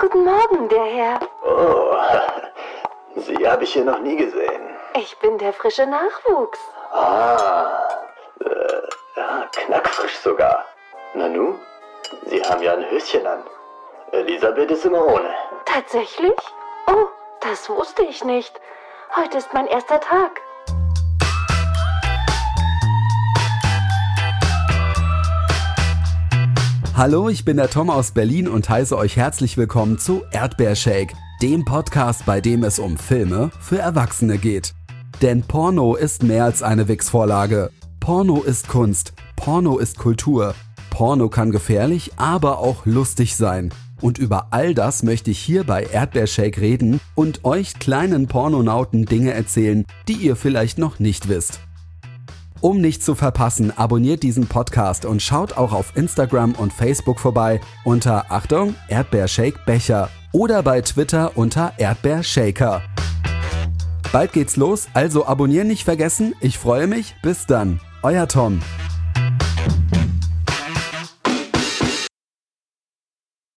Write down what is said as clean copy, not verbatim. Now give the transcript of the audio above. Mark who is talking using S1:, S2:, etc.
S1: Guten Morgen, der Herr.
S2: Oh, Sie habe ich hier noch nie gesehen.
S1: Ich bin der frische Nachwuchs.
S2: Ja, knackfrisch sogar. Nanu, Sie haben ja ein Höschen an. Elisabeth ist immer ohne.
S1: Tatsächlich? Oh, das wusste ich nicht. Heute ist mein erster Tag.
S3: Hallo, ich bin der Tom aus Berlin und heiße euch herzlich willkommen zu Erdbeershake, dem Podcast, bei dem es um Filme für Erwachsene geht. Denn Porno ist mehr als eine Wix-Vorlage. Porno ist Kunst, Porno ist Kultur. Porno kann gefährlich, aber auch lustig sein. Und über all das möchte ich hier bei Erdbeershake reden und euch kleinen Pornonauten Dinge erzählen, die ihr vielleicht noch nicht wisst. Um nichts zu verpassen, abonniert diesen Podcast und schaut auch auf Instagram und Facebook vorbei unter, Achtung, Erdbeershake Becher oder bei Twitter unter Erdbeershaker. Bald geht's los, also abonnieren nicht vergessen. Ich freue mich. Bis dann. Euer Tom.